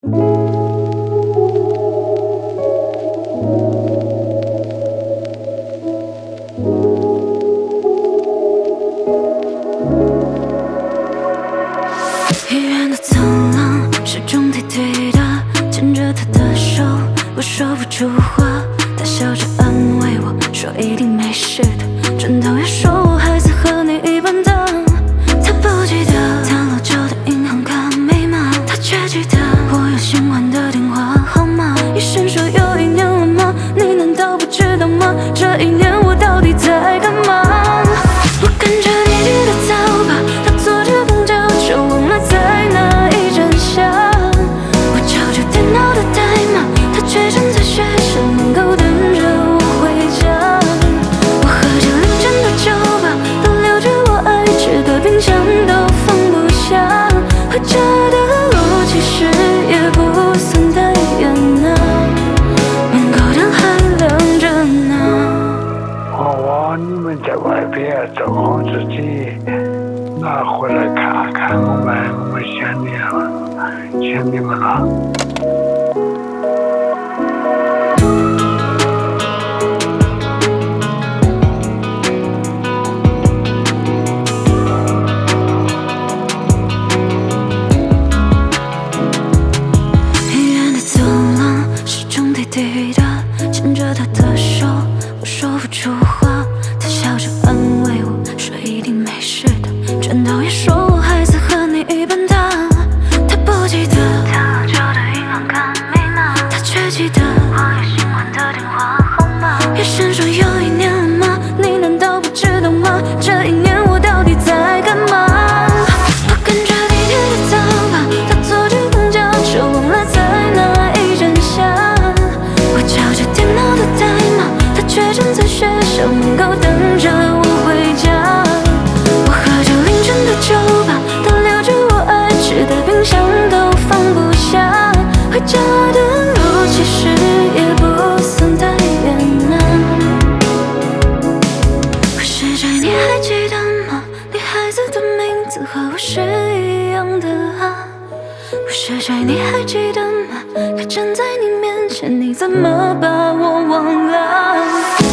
医院的走廊是种地地的，牵着他的手，我说不出话。他笑着安慰我说一定没事的，转头又说我孩子和你一般大。他不记得他老旧的银行卡密码，他却记得我有新换的电话号码。医生说有1年了吗？你难道不知道吗？这1年我到底在干嘛？我跟着你去的早吧，他坐着公交车忘了在哪一站下。我敲着电脑的代码，他却站在学校门口等着我回家。我喝着凌晨的酒吧，他留着我爱吃的冰箱都放不下。回家的路其实也不算太远啊，门口灯还亮着呢。 你们在外边做好自己，那回来看看我们想你了，想你们了。 医院的走廊是种地地的，牵着他的手，我说不出话。他笑着安慰我说一定没事的，转头也说我孩子和你一般大。他不记得他老旧的银行卡密码，他却记得我有新换的电话号码。医生说有1年了吗？你难道不知道吗？这1年我到底在干嘛？我跟着地铁的早吧，他坐着公交车忘了在哪一站下。我敲着电脑的代码，他却站在学校门口等着我回家。我喝着凌晨的酒吧，他留着我爱吃的冰箱都放不下。回家的路其实也不算太远啊。我是谁你还记得吗？你孩子的名字和我是一样的啊。我是谁你还记得吗？可站在你面前，你怎么把我忘了？